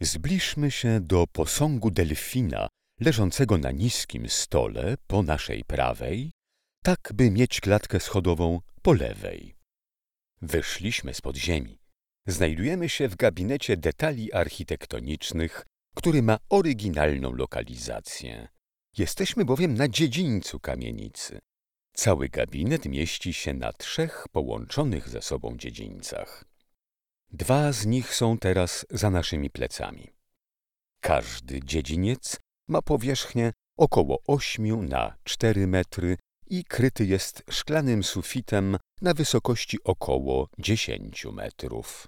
Zbliżmy się do posągu delfina leżącego na niskim stole po naszej prawej, tak by mieć klatkę schodową po lewej. Wyszliśmy z podziemi. Znajdujemy się w gabinecie detali architektonicznych, który ma oryginalną lokalizację. Jesteśmy bowiem na dziedzińcu kamienicy. Cały gabinet mieści się na 3 połączonych ze sobą dziedzińcach. 2 z nich są teraz za naszymi plecami. Każdy dziedziniec ma powierzchnię około 8 na 4 metry i kryty jest szklanym sufitem na wysokości około 10 metrów.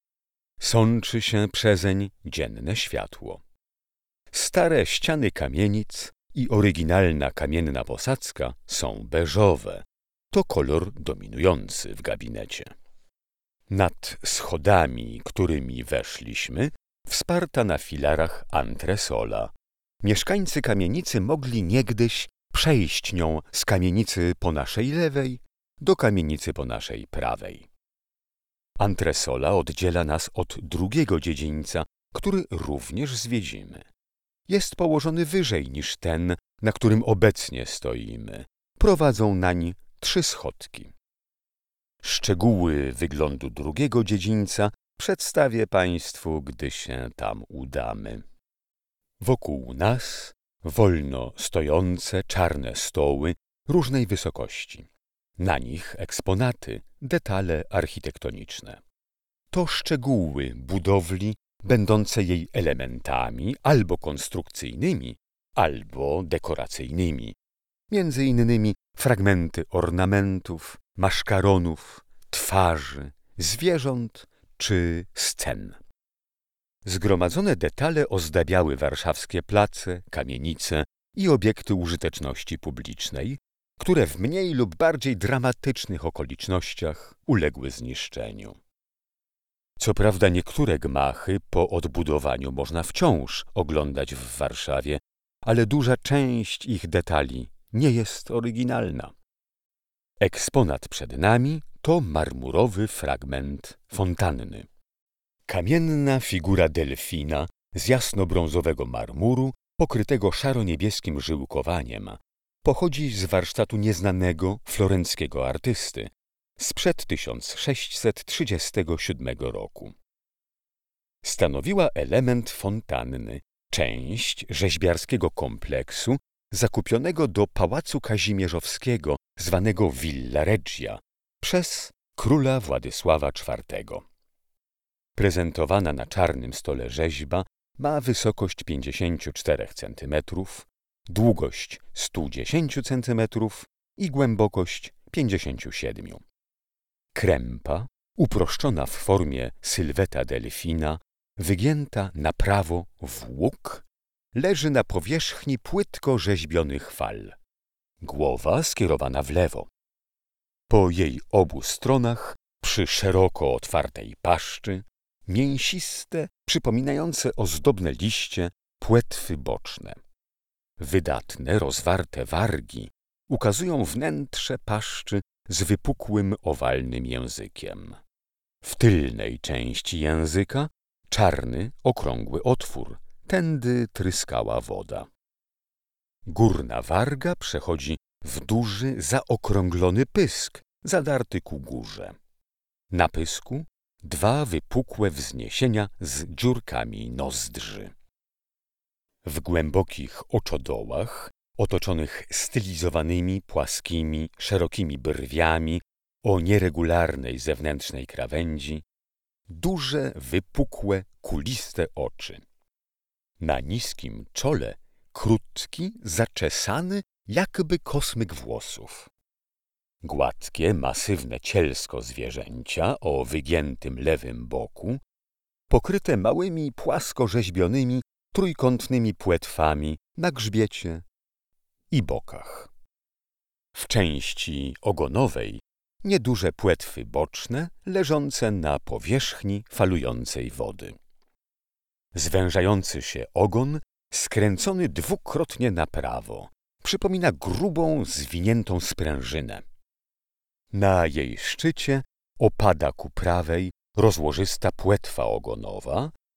Sączy się przezeń dzienne światło. Stare ściany kamienic i oryginalna kamienna posadzka są beżowe. To kolor dominujący w gabinecie. Nad schodami, którymi weszliśmy, wsparta na filarach antresola. Mieszkańcy kamienicy mogli niegdyś przejść nią z kamienicy po naszej lewej do kamienicy po naszej prawej. Antresola oddziela nas od drugiego dziedzińca, który również zwiedzimy. Jest położony wyżej niż ten, na którym obecnie stoimy. Prowadzą nań 3 schodki. Szczegóły wyglądu drugiego dziedzińca przedstawię Państwu, gdy się tam udamy. Wokół nas wolno stojące czarne stoły różnej wysokości. Na nich eksponaty, detale architektoniczne. To szczegóły budowli będące jej elementami albo konstrukcyjnymi, albo dekoracyjnymi. Między innymi fragmenty ornamentów, maszkaronów, twarzy, zwierząt czy scen. Zgromadzone detale ozdabiały warszawskie place, kamienice i obiekty użyteczności publicznej, które w mniej lub bardziej dramatycznych okolicznościach uległy zniszczeniu. Co prawda niektóre gmachy po odbudowaniu można wciąż oglądać w Warszawie, ale duża część ich detali nie jest oryginalna. Eksponat przed nami to marmurowy fragment fontanny. Kamienna figura delfina z jasnobrązowego marmuru, pokrytego szaro-niebieskim żyłkowaniem, pochodzi z warsztatu nieznanego florenckiego artysty sprzed 1637 roku. Stanowiła element fontanny, część rzeźbiarskiego kompleksu zakupionego do Pałacu Kazimierzowskiego, zwanego Villa Regia, przez króla Władysława IV. Prezentowana na czarnym stole rzeźba ma wysokość 54 cm, długość 110 cm i głębokość 57. Krępa, uproszczona w formie sylweta delfina, wygięta na prawo w łuk, leży na powierzchni płytko rzeźbionych fal. Głowa skierowana w lewo. Po jej obu stronach, przy szeroko otwartej paszczy, mięsiste, przypominające ozdobne liście, płetwy boczne. Wydatne, rozwarte wargi ukazują wnętrze paszczy z wypukłym, owalnym językiem. W tylnej części języka czarny, okrągły otwór, tędy tryskała woda. Górna warga przechodzi w duży, zaokrąglony pysk, zadarty ku górze. Na pysku 2 wypukłe wzniesienia z dziurkami nozdrzy. W głębokich oczodołach, otoczonych stylizowanymi, płaskimi, szerokimi brwiami o nieregularnej zewnętrznej krawędzi, duże, wypukłe, kuliste oczy. Na niskim czole krótki, zaczesany, jakby kosmyk włosów. Gładkie, masywne cielsko zwierzęcia o wygiętym lewym boku, pokryte małymi, płasko rzeźbionymi, trójkątnymi płetwami na grzbiecie i bokach. W części ogonowej nieduże płetwy boczne leżące na powierzchni falującej wody. Zwężający się ogon, skręcony dwukrotnie na prawo, przypomina grubą, zwiniętą sprężynę. Na jej szczycie opada ku prawej rozłożysta płetwa ogonowa,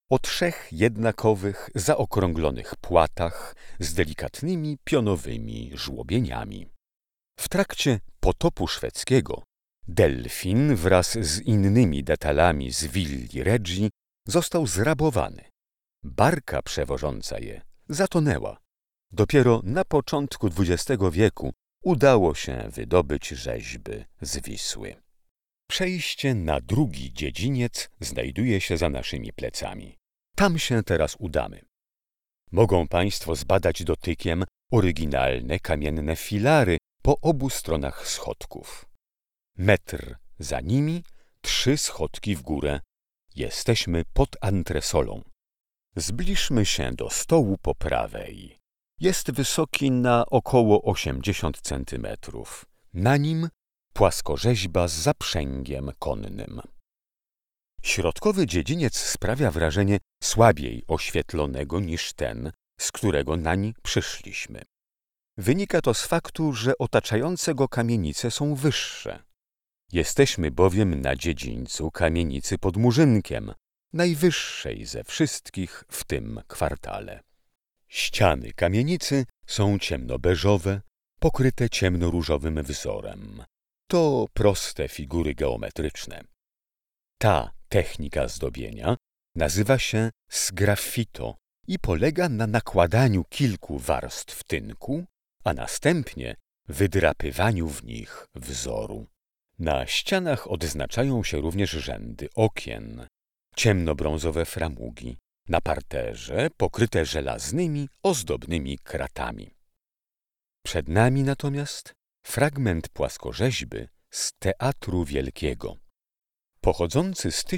o 3 jednakowych, zaokrąglonych płatach z delikatnymi pionowymi żłobieniami. W trakcie potopu szwedzkiego delfin wraz z innymi detalami z willi Regii został zrabowany. Barka przewożąca je zatonęła. Dopiero na początku XX wieku udało się wydobyć rzeźby z Wisły. Przejście na drugi dziedziniec znajduje się za naszymi plecami. Tam się teraz udamy. Mogą Państwo zbadać dotykiem oryginalne kamienne filary po obu stronach schodków. Metr za nimi 3 schodki w górę. Jesteśmy pod antresolą. Zbliżmy się do stołu po prawej. Jest wysoki na około 80 centymetrów. Na nim płaskorzeźba z zaprzęgiem konnym. Środkowy dziedziniec sprawia wrażenie słabiej oświetlonego niż ten, z którego nań przyszliśmy. Wynika to z faktu, że otaczające go kamienice są wyższe. Jesteśmy bowiem na dziedzińcu kamienicy pod Murzynkiem, najwyższej ze wszystkich w tym kwartale. Ściany kamienicy są ciemnobeżowe, pokryte ciemnoróżowym wzorem. To proste figury geometryczne. Ta technika zdobienia nazywa się sgraffito i polega na nakładaniu kilku warstw tynku, a następnie wydrapywaniu w nich wzoru. Na ścianach odznaczają się również rzędy okien, ciemnobrązowe framugi, na parterze pokryte żelaznymi, ozdobnymi kratami. Przed nami natomiast fragment płaskorzeźby z Teatru Wielkiego. Pochodzący z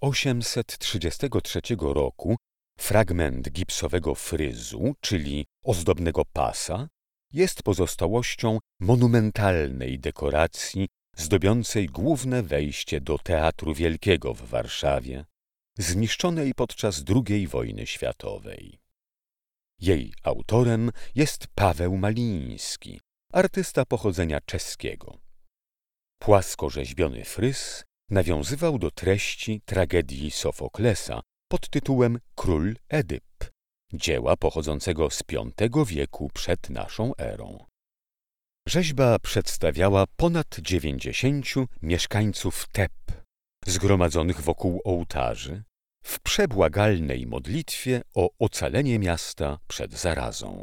1833 roku fragment gipsowego fryzu, czyli ozdobnego pasa, jest pozostałością monumentalnej dekoracji zdobiącej główne wejście do Teatru Wielkiego w Warszawie, zniszczonej podczas II wojny światowej. Jej autorem jest Paweł Maliński, artysta pochodzenia czeskiego. Płaskorzeźbiony fryz nawiązywał do treści tragedii Sofoklesa pod tytułem Król Edyp, dzieła pochodzącego z V wieku przed naszą erą. Rzeźba przedstawiała ponad 90 mieszkańców Teb, zgromadzonych wokół ołtarzy, w przebłagalnej modlitwie o ocalenie miasta przed zarazą.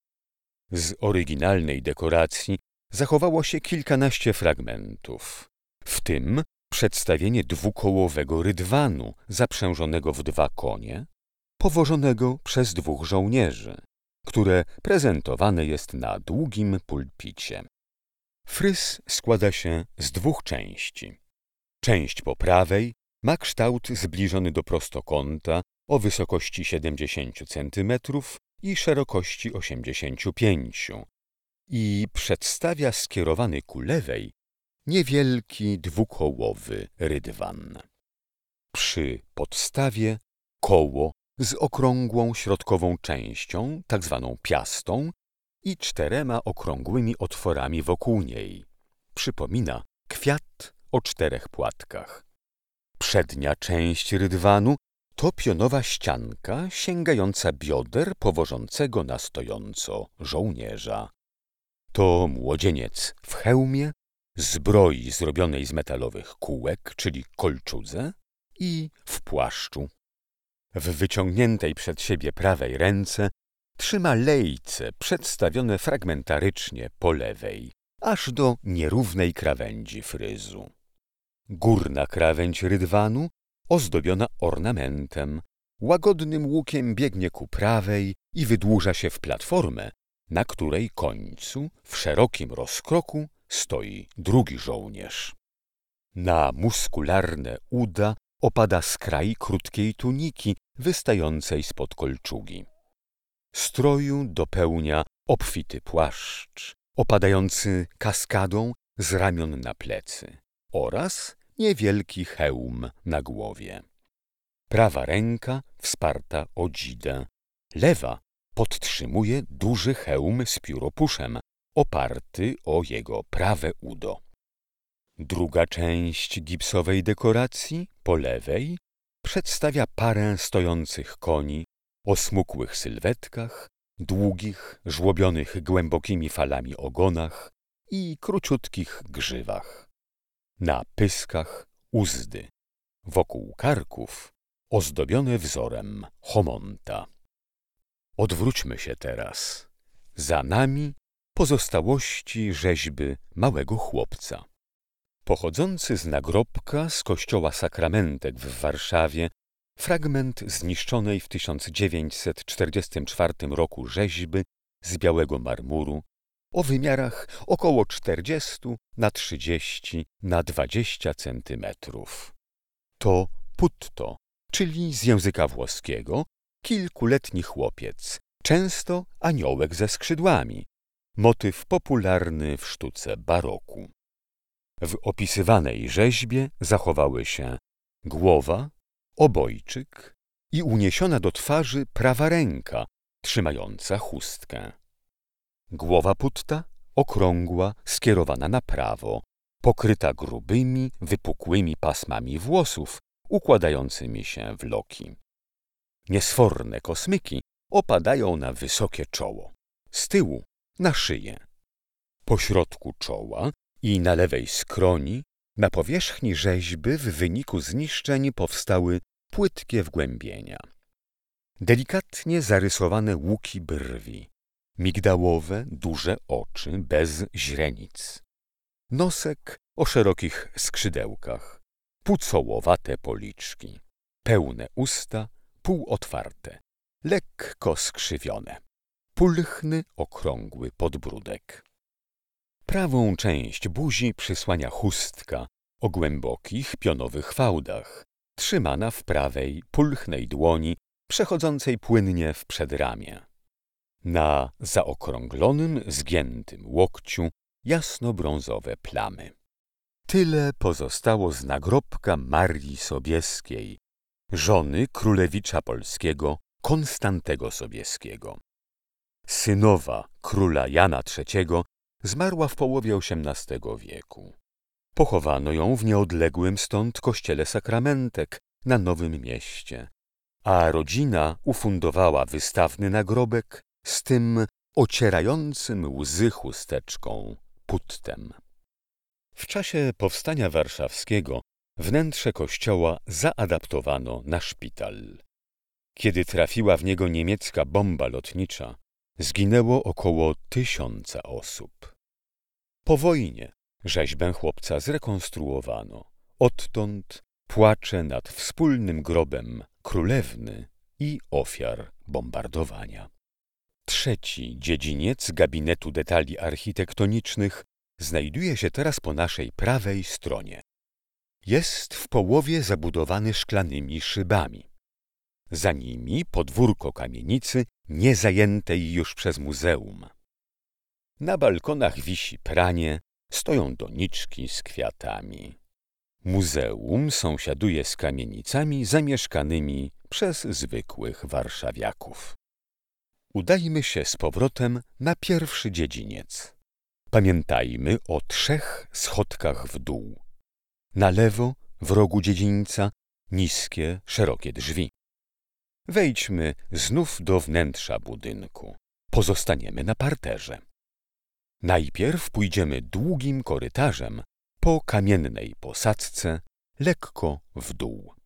Z oryginalnej dekoracji zachowało się kilkanaście fragmentów, w tym przedstawienie dwukołowego rydwanu zaprzężonego w 2 konie, powożonego przez 2 żołnierzy, które prezentowane jest na długim pulpicie. Fryz składa się z 2 części. Część po prawej ma kształt zbliżony do prostokąta o wysokości 70 cm i szerokości 85 i przedstawia skierowany ku lewej niewielki dwukołowy rydwan. Przy podstawie koło z okrągłą środkową częścią, tak zwaną piastą, i 4 okrągłymi otworami wokół niej. Przypomina kwiat o 4 płatkach. Przednia część rydwanu to pionowa ścianka sięgająca bioder powożącego na stojąco żołnierza. To młodzieniec w hełmie, zbroi zrobionej z metalowych kółek, czyli kolczudze, i w płaszczu. W wyciągniętej przed siebie prawej ręce trzyma lejce przedstawione fragmentarycznie po lewej, aż do nierównej krawędzi fryzu. Górna krawędź rydwanu, ozdobiona ornamentem, łagodnym łukiem biegnie ku prawej i wydłuża się w platformę, na której końcu, w szerokim rozkroku, stoi drugi żołnierz. Na muskularne uda opada skraj krótkiej tuniki wystającej spod kolczugi. Stroju dopełnia obfity płaszcz, opadający kaskadą z ramion na plecy oraz niewielki hełm na głowie. Prawa ręka wsparta o dzidę, lewa podtrzymuje duży hełm z pióropuszem, oparty o jego prawe udo. Druga część gipsowej dekoracji, po lewej, przedstawia parę stojących koni o smukłych sylwetkach, długich, żłobionych głębokimi falami ogonach i króciutkich grzywach. Na pyskach uzdy, wokół karków ozdobione wzorem chomonta. Odwróćmy się teraz. Za nami pozostałości rzeźby małego chłopca. Pochodzący z nagrobka z kościoła Sakramentek w Warszawie fragment zniszczonej w 1944 roku rzeźby z białego marmuru o wymiarach około 40 na 30 na 20 centymetrów. To Putto, czyli z języka włoskiego kilkuletni chłopiec, często aniołek ze skrzydłami, motyw popularny w sztuce baroku. W opisywanej rzeźbie zachowały się głowa, obojczyk i uniesiona do twarzy prawa ręka trzymająca chustkę. Głowa Putta okrągła, skierowana na prawo, pokryta grubymi, wypukłymi pasmami włosów układającymi się w loki. Niesforne kosmyki opadają na wysokie czoło, z tyłu na szyję. Po środku czoła i na lewej skroni na powierzchni rzeźby w wyniku zniszczeń powstały płytkie wgłębienia. Delikatnie zarysowane łuki brwi, migdałowe, duże oczy bez źrenic, nosek o szerokich skrzydełkach, pucołowate policzki, pełne usta, półotwarte, lekko skrzywione, pulchny, okrągły podbródek. Prawą część buzi przysłania chustka o głębokich, pionowych fałdach, trzymana w prawej, pulchnej dłoni, przechodzącej płynnie w przedramię. Na zaokrąglonym, zgiętym łokciu jasno-brązowe plamy. Tyle pozostało z nagrobka Marii Sobieskiej, żony królewicza polskiego Konstantego Sobieskiego. Synowa króla Jana III zmarła w połowie XVIII wieku. Pochowano ją w nieodległym stąd kościele Sakramentek na Nowym Mieście, a rodzina ufundowała wystawny nagrobek z tym ocierającym łzy chusteczką Puttem. W czasie powstania warszawskiego wnętrze kościoła zaadaptowano na szpital. Kiedy trafiła w niego niemiecka bomba lotnicza, zginęło około 1000 osób. Po wojnie rzeźbę chłopca zrekonstruowano. Odtąd płacze nad wspólnym grobem królewny i ofiar bombardowania. Trzeci dziedziniec gabinetu detali architektonicznych znajduje się teraz po naszej prawej stronie. Jest w połowie zabudowany szklanymi szybami. Za nimi podwórko kamienicy niezajętej już przez muzeum. Na balkonach wisi pranie, stoją doniczki z kwiatami. Muzeum sąsiaduje z kamienicami zamieszkanymi przez zwykłych warszawiaków. Udajmy się z powrotem na pierwszy dziedziniec. Pamiętajmy o 3 schodkach w dół. Na lewo, w rogu dziedzińca, niskie, szerokie drzwi. Wejdźmy znów do wnętrza budynku. Pozostaniemy na parterze. Najpierw pójdziemy długim korytarzem po kamiennej posadzce lekko w dół.